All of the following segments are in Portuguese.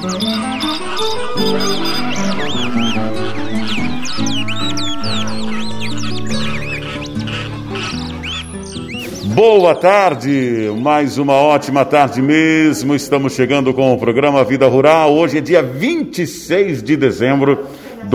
Boa tarde, mais uma ótima tarde mesmo. Estamos chegando com o programa Vida Rural. Hoje é dia 26 de dezembro de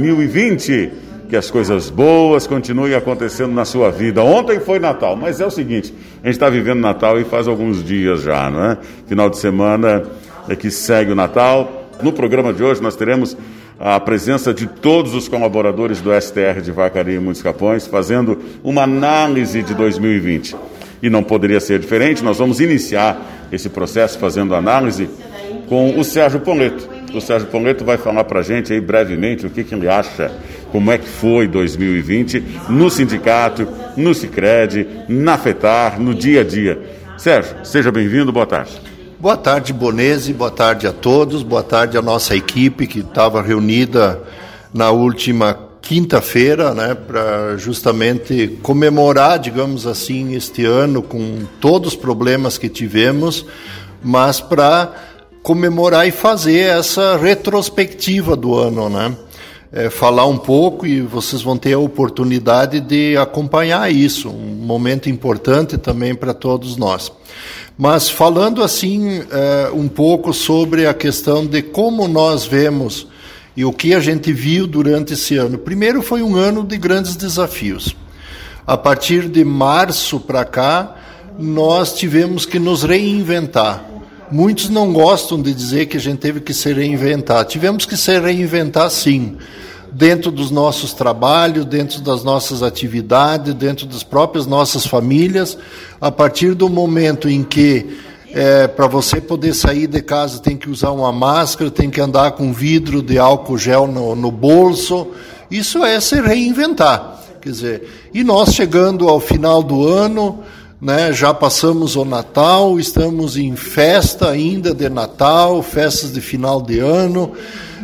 2020. Que as coisas boas continuem acontecendo na sua vida. Ontem foi Natal, mas é o seguinte, a gente está vivendo Natal e faz alguns dias já, não é? Final de semana é que segue o Natal. No programa de hoje nós teremos a presença de todos os colaboradores do STR de Vacaria e Muitos Capões, fazendo uma análise de 2020. E não poderia ser diferente, nós vamos iniciar esse processo fazendo análise com o Sérgio Poleto. O Sérgio Poleto vai falar para a gente aí brevemente o que ele acha, como é que foi 2020 no sindicato, no Sicredi, na FETAR, no dia a dia. Sérgio, seja bem-vindo, boa tarde. Boa tarde, Bonese, boa tarde a todos, boa tarde à nossa equipe que estava reunida na última quinta-feira, né, para justamente comemorar, digamos assim, este ano com todos os problemas que tivemos, mas para comemorar e fazer essa retrospectiva do ano, né? Falar um pouco e vocês vão ter a oportunidade de acompanhar isso, um momento importante também para todos nós. Mas falando assim um pouco sobre a questão de como nós vemos e o que a gente viu durante esse ano. Primeiro foi um ano de grandes desafios. A partir de março para cá, nós tivemos que nos reinventar. Muitos não gostam de dizer que a gente teve que se reinventar. Tivemos que se reinventar sim, dentro dos nossos trabalhos, dentro das nossas atividades, dentro das próprias nossas famílias. A partir do momento em que para você poder sair de casa tem que usar uma máscara, tem que andar com vidro de álcool gel no bolso. Isso é se reinventar. Quer dizer, e nós chegando ao final do ano, né, já passamos o Natal, estamos em festa ainda de Natal, festas de final de ano.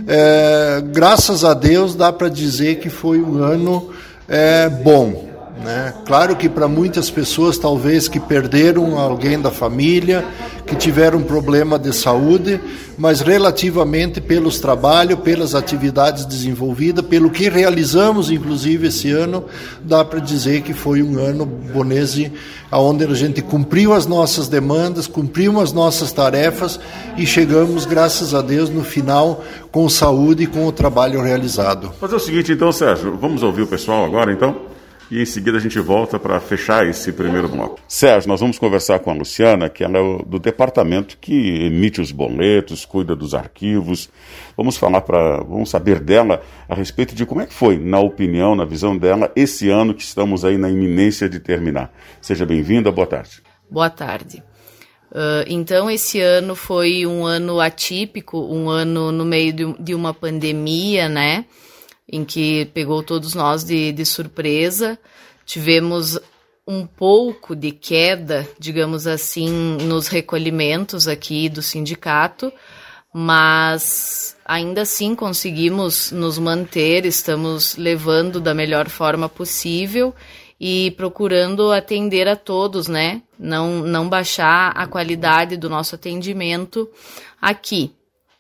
Graças a Deus dá para dizer que foi um ano bom, né? Claro que para muitas pessoas talvez que perderam alguém da família, que tiveram um problema de saúde, mas relativamente pelos trabalhos, pelas atividades desenvolvidas, pelo que realizamos inclusive esse ano, dá para dizer que foi um ano, Bonese, onde a gente cumpriu as nossas demandas, cumpriu as nossas tarefas e chegamos, graças a Deus, no final com saúde e com o trabalho realizado. Fazer o seguinte então, Sérgio, vamos ouvir o pessoal agora então? E em seguida a gente volta para fechar esse primeiro bloco. Sérgio, nós vamos conversar com a Luciana, que ela é do departamento que emite os boletos, cuida dos arquivos. Vamos saber dela a respeito de como é que foi, na opinião, na visão dela, esse ano que estamos aí na iminência de terminar. Seja bem-vinda, boa tarde. Boa tarde. Então, esse ano foi um ano atípico, um ano no meio de uma pandemia, né? Em que pegou todos nós de surpresa. Tivemos um pouco de queda, digamos assim, nos recolhimentos aqui do sindicato, mas ainda assim conseguimos nos manter, estamos levando da melhor forma possível e procurando atender a todos, né? Não baixar a qualidade do nosso atendimento aqui.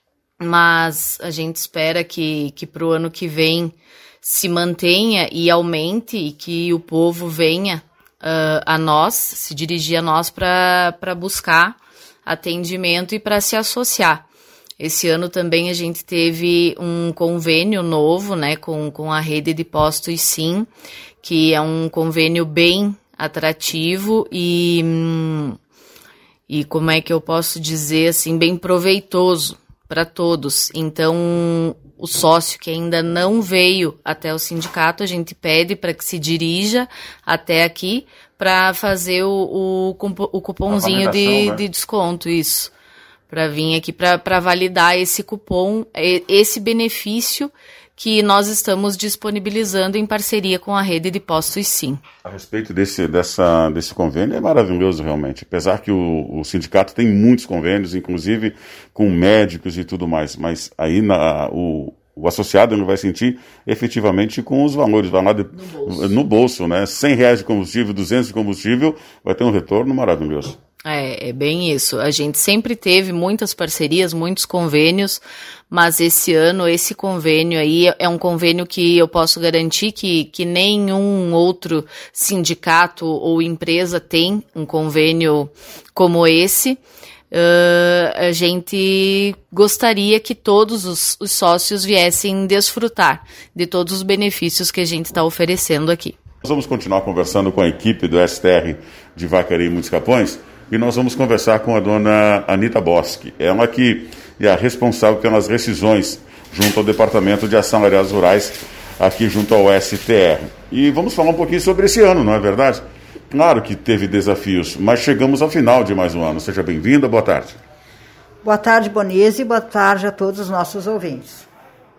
Mas a gente espera que para o ano que vem se mantenha e aumente e que o povo venha a nós, se dirigir a nós para buscar atendimento e para se associar. Esse ano também a gente teve um convênio novo, né, com a rede de postos Sim, que é um convênio bem atrativo e como é que eu posso dizer assim, bem proveitoso para todos. Então, o sócio que ainda não veio até o sindicato, a gente pede para que se até aqui para fazer o cupomzinho de desconto, isso. Para vir aqui para validar esse cupom, esse benefício que nós estamos disponibilizando em parceria com a rede de postos Sim. A respeito desse convênio, é maravilhoso realmente, apesar que o sindicato tem muitos convênios, inclusive com médicos e tudo mais, mas aí o associado não vai sentir efetivamente com os valores, vai lá no bolso, né? R$100 de combustível, 200 de combustível, vai ter um retorno maravilhoso. É bem isso. A gente sempre teve muitas parcerias, muitos convênios, mas esse ano, esse convênio aí é um convênio que eu posso garantir que nenhum outro sindicato ou empresa tem um convênio como esse. A gente gostaria que todos os sócios viessem desfrutar de todos os benefícios que a gente está oferecendo aqui. Nós vamos continuar conversando com a equipe do STR de Vacaria e Muitos Capões. E nós vamos conversar com a dona Anita Boschi, ela que é a responsável pelas rescisões junto ao Departamento de Assalariados Rurais, aqui junto ao STR. E vamos falar um pouquinho sobre esse ano, não é verdade? Claro que teve desafios, mas chegamos ao final de mais um ano. Seja bem-vinda, boa tarde. Boa tarde, Bonese, boa tarde a todos os nossos ouvintes.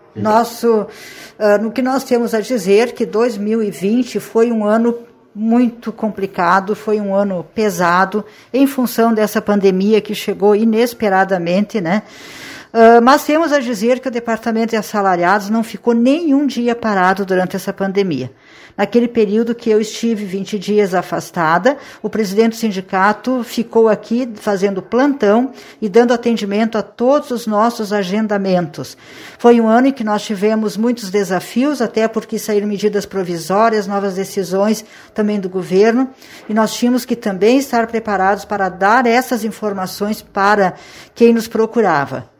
No que nós temos a dizer que 2020 foi um ano muito complicado, foi um ano pesado em função dessa pandemia que chegou inesperadamente, né? Mas temos a dizer que o Departamento de Assalariados não ficou nenhum dia parado durante essa pandemia. Naquele período que eu estive 20 dias afastada, o presidente do sindicato ficou aqui fazendo plantão e dando atendimento a todos os nossos agendamentos. Foi um ano em que nós tivemos muitos desafios, até porque saíram medidas provisórias, novas decisões também do governo, e nós tínhamos que também estar preparados para dar essas informações para quem nos procurava.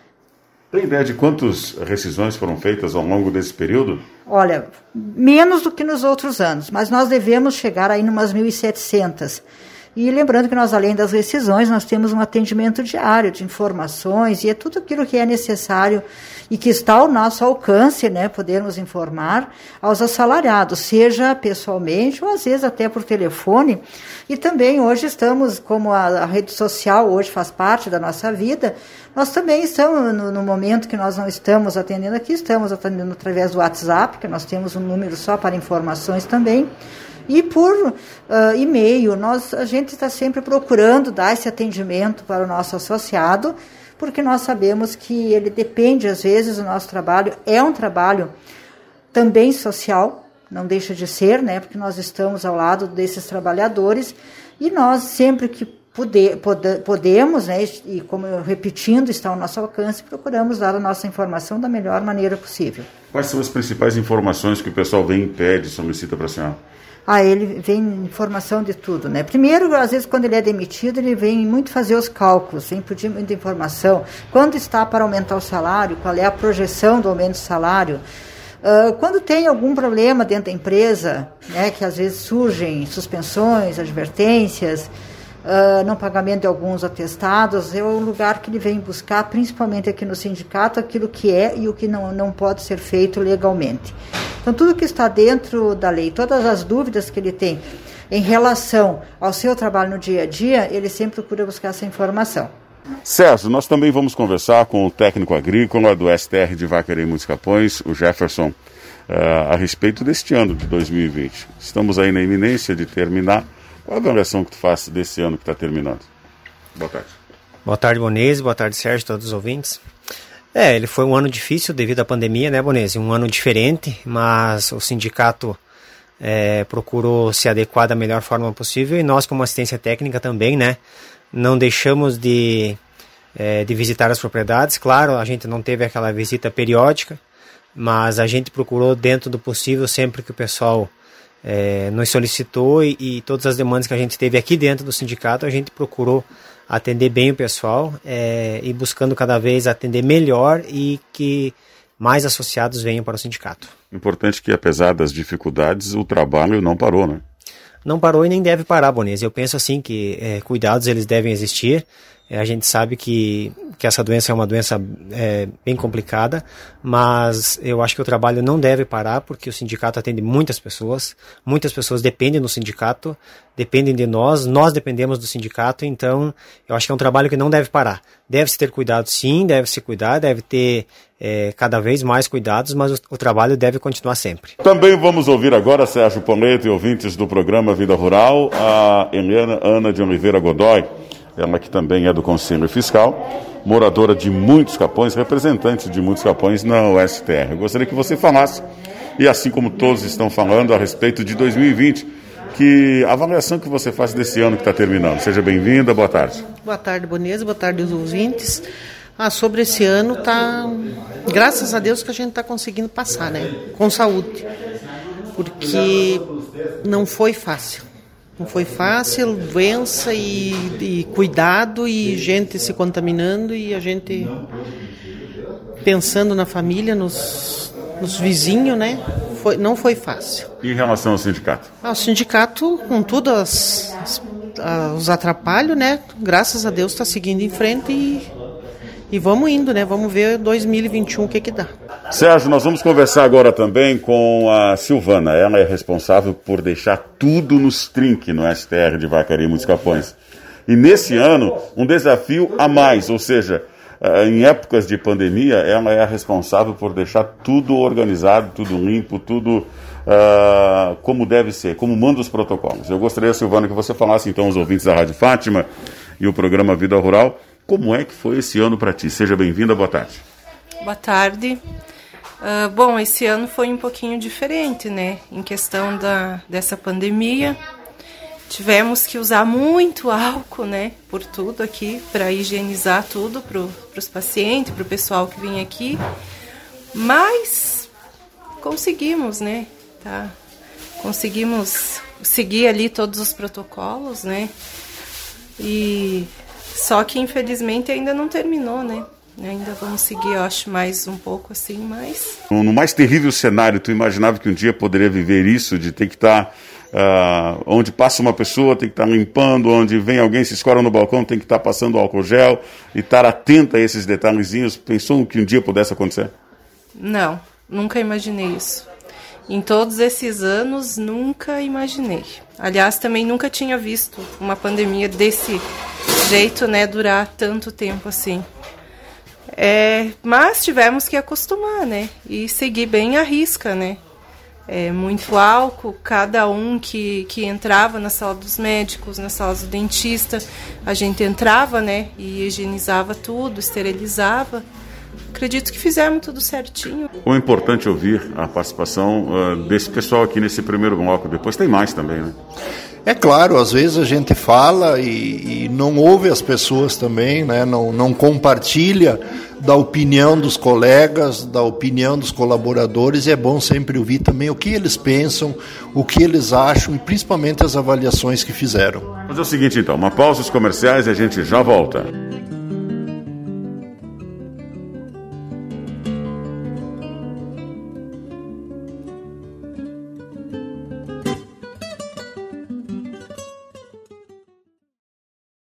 Tem ideia de quantas rescisões foram feitas ao longo desse período? Olha, menos do que nos outros anos, mas nós devemos chegar aí numas 1.700. E lembrando que nós, além das rescisões, nós temos um atendimento diário de informações e é tudo aquilo que é necessário e que está ao nosso alcance, né, podermos informar aos assalariados, seja pessoalmente ou às vezes até por telefone. E também hoje estamos, como a rede social hoje faz parte da nossa vida, nós também estamos no momento que nós não estamos atendendo aqui, estamos atendendo através do WhatsApp, que nós temos um número só para informações também. E por e-mail, a gente está sempre procurando dar esse atendimento para o nosso associado, porque nós sabemos que ele depende, às vezes, do nosso trabalho. É um trabalho também social, não deixa de ser, né? Porque nós estamos ao lado desses trabalhadores e nós, sempre que podemos, né? E como eu repetindo, está ao nosso alcance, procuramos dar a nossa informação da melhor maneira possível. Quais são as principais informações que o pessoal vem e pede, solicita para a senhora? Ele vem informação de tudo, né? Primeiro, às vezes, quando ele é demitido, ele vem muito fazer os cálculos, vem pedir muita informação. Quando está para aumentar o salário, qual é a projeção do aumento do salário? Quando tem algum problema dentro da empresa, né, que às vezes surgem suspensões, advertências, não pagamento de alguns atestados, é o lugar que ele vem buscar, principalmente aqui no sindicato, aquilo que é e o que não pode ser feito legalmente. Então, tudo que está dentro da lei, todas as dúvidas que ele tem em relação ao seu trabalho no dia a dia, ele sempre procura buscar essa informação. Sérgio, nós também vamos conversar com o técnico agrícola do STR de Vacaria e Muitos Capões, o Jefferson, a respeito deste ano de 2020. Estamos aí na iminência de terminar. Qual a avaliação que tu faz desse ano que está terminando? Boa tarde. Boa tarde, Bonese. Boa tarde, Sérgio, todos os ouvintes. Ele foi um ano difícil devido à pandemia, né, Bonese? Um ano diferente, mas o sindicato procurou se adequar da melhor forma possível e nós, como assistência técnica também, né, não deixamos de visitar as propriedades. Claro, a gente não teve aquela visita periódica, mas a gente procurou, dentro do possível, sempre que o pessoal nos solicitou e todas as demandas que a gente teve aqui dentro do sindicato, a gente procurou atender bem o pessoal e buscando cada vez atender melhor e que mais associados venham para o sindicato. Importante que, apesar das dificuldades, o trabalho não parou, né? Não parou e nem deve parar, Bonese. Eu penso assim que cuidados eles devem existir. A gente sabe que essa doença é uma doença bem complicada, mas eu acho que o trabalho não deve parar porque o sindicato atende muitas pessoas dependem do sindicato, dependem de nós dependemos do sindicato, então eu acho que é um trabalho que não deve parar. Deve-se ter cuidado sim, deve-se cuidar, deve ter cada vez mais cuidados, mas o trabalho deve continuar sempre. Também vamos ouvir agora, Sérgio Poleto e ouvintes do programa Vida Rural, a Helena Ana de Oliveira Godoy, ela que também é do Conselho Fiscal, moradora de Muitos Capões, representante de Muitos Capões na USTR. Eu gostaria que você falasse, e assim como todos estão falando, a respeito de 2020, que avaliação que você faz desse ano que está terminando. Seja bem-vinda, boa tarde. Boa tarde, Bonesa, boa tarde aos ouvintes. Sobre esse ano, graças a Deus que a gente está conseguindo passar, né? Com saúde, porque não foi fácil. Não foi fácil, doença e cuidado e gente se contaminando e a gente pensando na família, nos vizinhos, né? Não foi fácil. E em relação ao sindicato? O sindicato, com todos os atrapalhos, né? Graças a Deus está seguindo em frente e vamos indo, né? Vamos ver 2021 o que dá. Sérgio, nós vamos conversar agora também com a Silvana. Ela é responsável por deixar tudo nos trinques no STR de Vacaria e Muitos Capões. E nesse ano, um desafio a mais, ou seja, em épocas de pandemia, ela é a responsável por deixar tudo organizado, tudo limpo, tudo como deve ser, como manda os protocolos. Eu gostaria, Silvana, que você falasse então aos ouvintes da Rádio Fátima e o programa Vida Rural, como é que foi esse ano para ti? Seja bem-vinda, boa tarde. Boa tarde. Bom, esse ano foi um pouquinho diferente, né? Em questão dessa pandemia, tivemos que usar muito álcool, né? Por tudo aqui, para higienizar tudo para os pacientes, para o pessoal que vinha aqui. Mas conseguimos, né? Conseguimos seguir ali todos os protocolos, né? Só que infelizmente ainda não terminou, né? Ainda vamos seguir, eu acho, mais um pouco assim, mas... No mais terrível cenário, tu imaginava que um dia poderia viver isso, de ter que estar... onde passa uma pessoa, tem que estar limpando, onde vem alguém, se escora no balcão, tem que estar passando álcool gel e estar atenta a esses detalhezinhos. Pensou que um dia pudesse acontecer? Não, nunca imaginei isso. Em todos esses anos, nunca imaginei. Aliás, também nunca tinha visto uma pandemia desse jeito, né, durar tanto tempo assim. Mas tivemos que acostumar, né, e seguir bem à risca, né. Muito álcool, cada um que entrava na sala dos médicos, na sala do dentista, a gente entrava, né, e higienizava tudo, esterilizava. Acredito que fizemos tudo certinho. É importante ouvir a participação desse pessoal aqui nesse primeiro bloco. Depois tem mais também, né? É claro, às vezes a gente fala e não ouve as pessoas também, né? Não compartilha da opinião dos colegas, da opinião dos colaboradores, e é bom sempre ouvir também o que eles pensam, o que eles acham e principalmente as avaliações que fizeram. Vamos fazer o seguinte então, uma pausa os comerciais e a gente já volta.